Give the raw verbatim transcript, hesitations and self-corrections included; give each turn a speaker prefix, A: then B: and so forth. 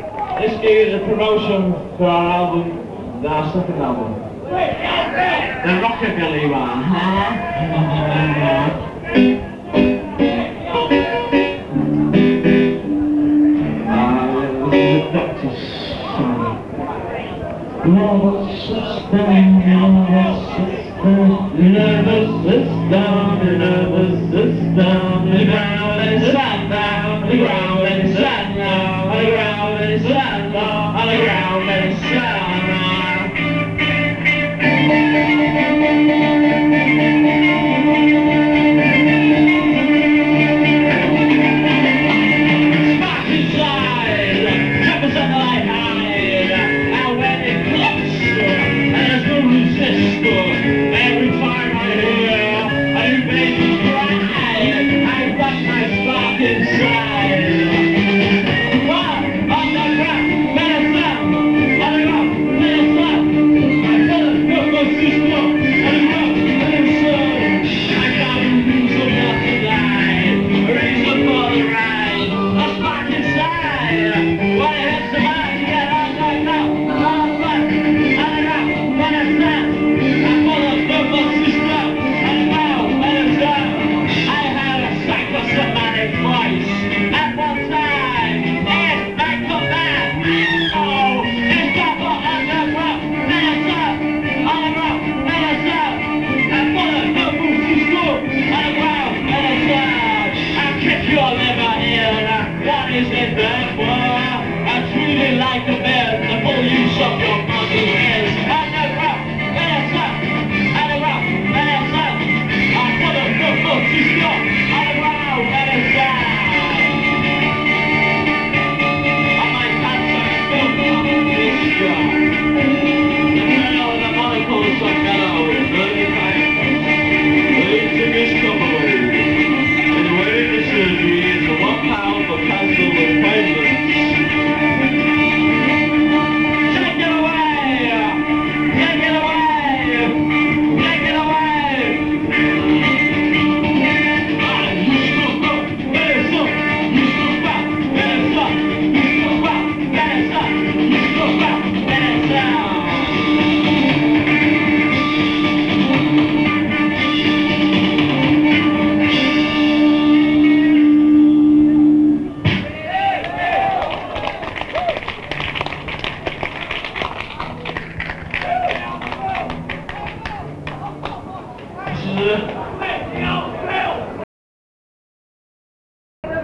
A: This gig is a promotion for our album, our second album. The Rockabilly one, huh? Nervous system, nervous system, nervous system, nervous system, the ground is shut down, the ground is shut down, the ground is shut down, the ground is shut is it that far? I treat it like a bear.